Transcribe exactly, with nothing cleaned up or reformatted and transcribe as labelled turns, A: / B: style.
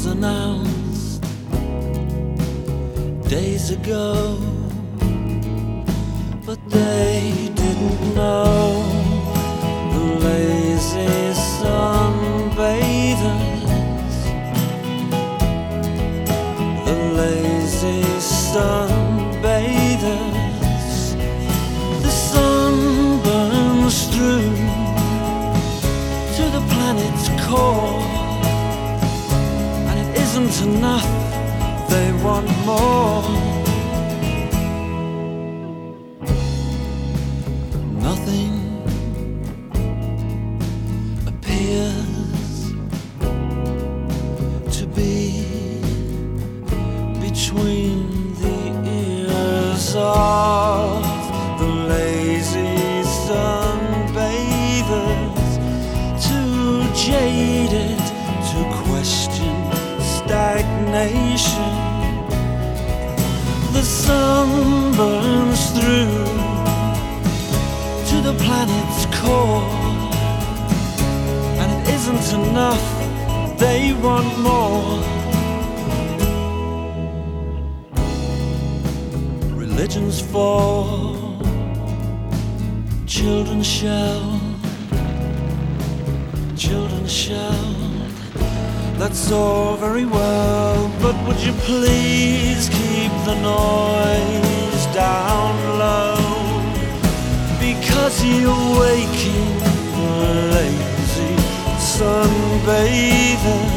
A: announced days ago, but they didn't know the lazy sunbathers, the lazy sunbathers. The sun burns through to the planet's core, and it isn't enough, they want more. Nothing appears to be between the ears of the lazy sunbathers, too jaded to question stagnation. The sun burns through to the planet's core, and it isn't enough, they want more. Religions fall, children shout, children shout. That's all very well, but would you please keep the noise down low? Because you're waking the lazy sunbather.